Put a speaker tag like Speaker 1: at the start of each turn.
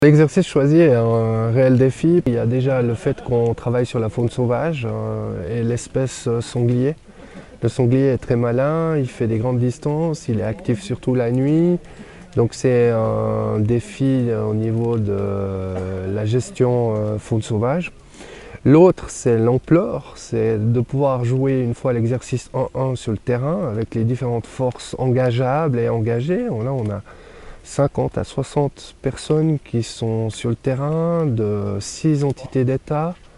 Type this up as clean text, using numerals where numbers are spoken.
Speaker 1: L'exercice choisi est un réel défi. Il y a déjà le fait qu'on travaille sur la faune sauvage et l'espèce sanglier. Le sanglier est très malin, il fait des grandes distances, il est actif surtout la nuit. Donc c'est un défi au niveau de la gestion faune sauvage. L'autre, c'est l'ampleur, c'est de pouvoir jouer une fois l'exercice 1-1 sur le terrain avec les différentes forces engageables et engagées. Là, on a 50 à 60 personnes qui sont sur le terrain de 6 entités d'État,